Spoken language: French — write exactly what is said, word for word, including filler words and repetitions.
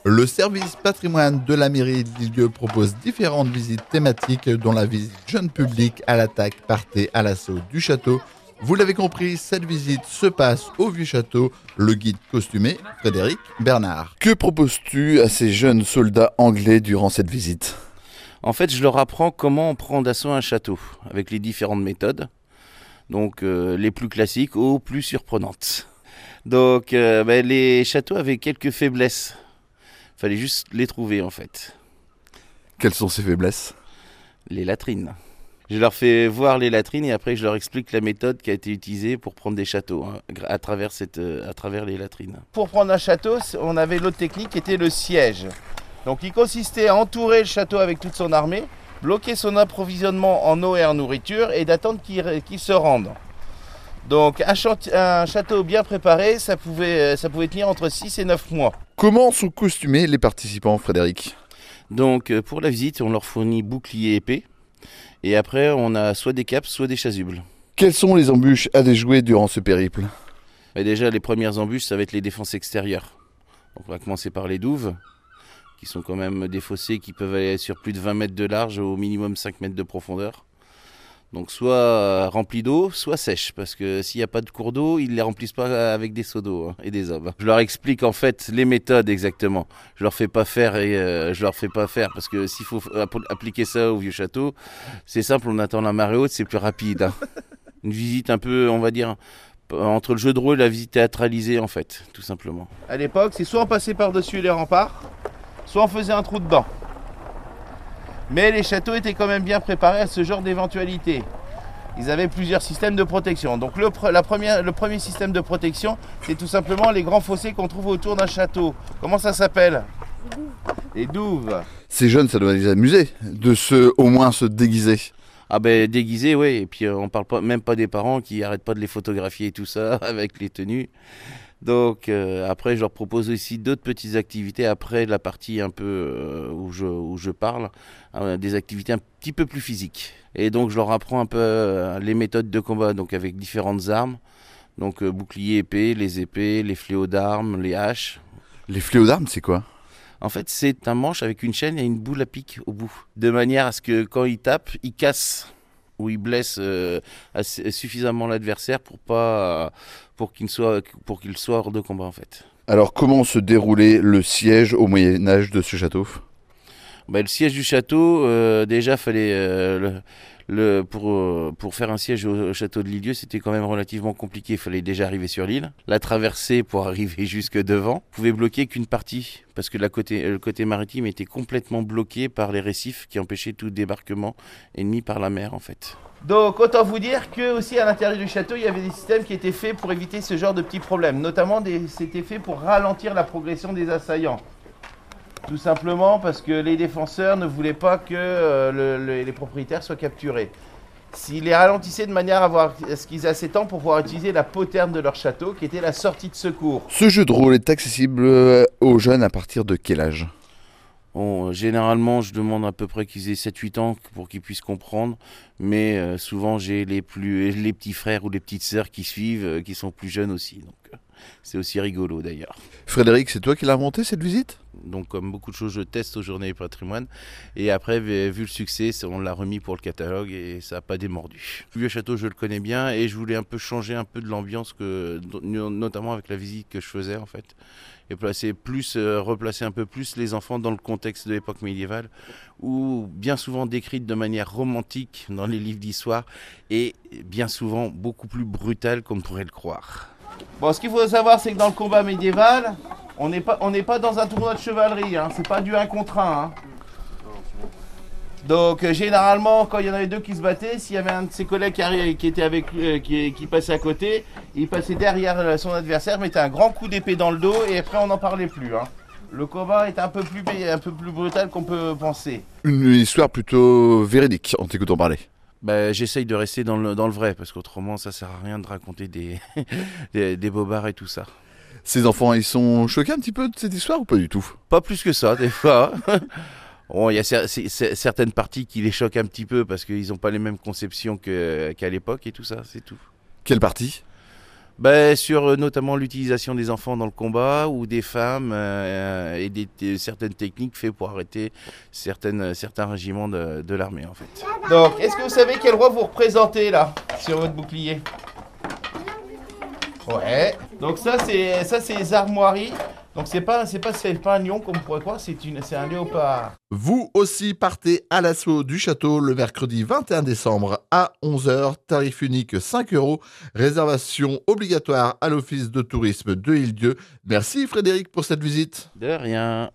Le service patrimoine de la mairie d'Île-d'Yeu propose différentes visites thématiques, dont la visite jeune public à l'attaque, partez à l'assaut du château. Vous l'avez compris, cette visite se passe au Vieux Château. Le guide costumé, Frédéric Bernard. Que proposes-tu à ces jeunes soldats anglais durant cette visite ? En fait, je leur apprends comment on prend d'assaut un château, avec les différentes méthodes. Donc euh, les plus classiques aux plus surprenantes. Donc euh, ben, les châteaux avaient quelques faiblesses. Il fallait juste les trouver en fait. Quelles sont ces faiblesses ? Les latrines. Je leur fais voir les latrines et après je leur explique la méthode qui a été utilisée pour prendre des châteaux hein, à travers, cette, à travers les latrines. Pour prendre un château, on avait l'autre technique qui était le siège. Donc il consistait à entourer le château avec toute son armée, bloquer son approvisionnement en eau et en nourriture et d'attendre qu'il, qu'il se rende. Donc un, chanti- un château bien préparé, ça pouvait, ça pouvait tenir entre six et neuf mois. Comment sont costumés les participants, Frédéric ? Donc pour la visite, on leur fournit bouclier et épée. Et après, on a soit des capes, soit des chasubles. Quelles sont les embûches à déjouer durant ce périple ? Mais déjà, les premières embûches, ça va être les défenses extérieures. Donc, on va commencer par les douves, qui sont quand même des fossés qui peuvent aller sur plus de vingt mètres de large, au minimum cinq mètres de profondeur. Donc soit remplis d'eau, soit sèches, parce que s'il n'y a pas de cours d'eau, ils ne les remplissent pas avec des seaux d'eau hein, et des hommes. Je leur explique en fait les méthodes exactement. Je leur fais pas faire et euh, je leur fais pas faire parce que s'il faut appliquer ça au Vieux Château, c'est simple, on attend la marée haute, c'est plus rapide. Hein. Une visite un peu, on va dire, entre le jeu de rôle et la visite théâtralisée en fait, tout simplement. À l'époque, c'est soit on passait par-dessus les remparts, soit on faisait un trou dedans. Mais les châteaux étaient quand même bien préparés à ce genre d'éventualité. Ils avaient plusieurs systèmes de protection. Donc le, la première, le premier système de protection, c'est tout simplement les grands fossés qu'on trouve autour d'un château. Comment ça s'appelle ? Les douves. Ces jeunes, ça doit les amuser de se, au moins se déguiser. Ah ben déguisés, oui. Et puis euh, on parle pas, même pas des parents qui arrêtent pas de les photographier et tout ça avec les tenues. Donc euh, après, je leur propose aussi d'autres petites activités après la partie un peu euh, où, je, où je parle, euh, des activités un petit peu plus physiques. Et donc je leur apprends un peu euh, les méthodes de combat, donc avec différentes armes, donc euh, bouclier, épée, les épées, les fléaux d'armes, les haches. Les fléaux d'armes, c'est quoi ? En fait, c'est un manche avec une chaîne et une boule à pic au bout, de manière à ce que quand ils tapent, ils cassent ou ils blessent euh, assez, suffisamment l'adversaire pour pas, pour qu'il soit, pour qu'il soit hors de combat en fait. Alors comment se déroulait le siège au Moyen-Âge de ce château ? Bah, le siège du château, euh, déjà fallait euh, le, le, pour, euh, pour faire un siège au, au château de l'Île-d'Yeu, c'était quand même relativement compliqué. Il fallait déjà arriver sur l'île, la traverser pour arriver jusque devant. On pouvait bloquer qu'une partie parce que la côté, le côté maritime était complètement bloqué par les récifs qui empêchaient tout débarquement ennemi par la mer en fait. Donc autant vous dire que aussi à l'intérieur du château, il y avait des systèmes qui étaient faits pour éviter ce genre de petits problèmes. Notamment, des, c'était fait pour ralentir la progression des assaillants. Tout simplement parce que les défenseurs ne voulaient pas que euh, le, le, les propriétaires soient capturés. S'ils les ralentissaient de manière à, avoir, à ce qu'ils aient assez de temps pour pouvoir utiliser la poterne de leur château, qui était la sortie de secours. Ce jeu de rôle est accessible aux jeunes à partir de quel âge ? Bon, généralement, je demande à peu près qu'ils aient sept huit ans pour qu'ils puissent comprendre, mais euh, souvent j'ai les, plus, les petits frères ou les petites sœurs qui suivent, euh, qui sont plus jeunes aussi. Donc, euh, c'est aussi rigolo d'ailleurs. Frédéric, c'est toi qui l'as inventé cette visite ? Donc comme beaucoup de choses, je teste aux Journées du Patrimoine. Et après, vu le succès, on l'a remis pour le catalogue et ça n'a pas démordu. Le Vieux Château, je le connais bien et je voulais un peu changer un peu de l'ambiance, que, notamment avec la visite que je faisais en fait. Et placer plus, euh, replacer un peu plus les enfants dans le contexte de l'époque médiévale, où bien souvent décrite de manière romantique dans les livres d'histoire et bien souvent beaucoup plus brutale qu'on ne pourrait le croire. Bon, ce qu'il faut savoir, c'est que dans le combat médiéval, on n'est pas, on n'est pas dans un tournoi de chevalerie, hein, c'est pas du un contre un. Hein. Donc euh, généralement, quand il y en avait deux qui se battaient, s'il y avait un de ses collègues qui, arrivait, qui était avec euh, qui, qui passait à côté, il passait derrière son adversaire, mettait un grand coup d'épée dans le dos et après on n'en parlait plus. Hein. Le combat est un peu plus un peu plus brutal qu'on peut penser. Une histoire plutôt véridique en t'écoutant parler. Bah, j'essaye de rester dans le, dans le vrai, parce qu'autrement ça sert à rien de raconter des, des, des bobards et tout ça. Ces enfants, ils sont choqués un petit peu de cette histoire ou pas du tout ? Pas plus que ça, des fois. Bon, il y a cer- c- c- certaines parties qui les choquent un petit peu, parce qu'ils n'ont pas les mêmes conceptions que, qu'à l'époque et tout ça, c'est tout. Quelle partie ? Ben, sur euh, notamment l'utilisation des enfants dans le combat ou des femmes euh, et des, des- certaines techniques faites pour arrêter certaines, certains régiments de, de l'armée en fait. Donc, est-ce que vous savez quel roi vous représentez là, sur votre bouclier? Ouais. Donc ça, c'est ça, c'est les armoiries. Donc c'est pas, c'est pas, c'est pas un lion comme on pourrait croire, c'est une, c'est un léopard. Vous aussi partez à l'assaut du château le mercredi vingt et un décembre à onze heures, tarif unique cinq euros, réservation obligatoire à l'office de tourisme de Île-Dieu. Merci Frédéric pour cette visite. De rien.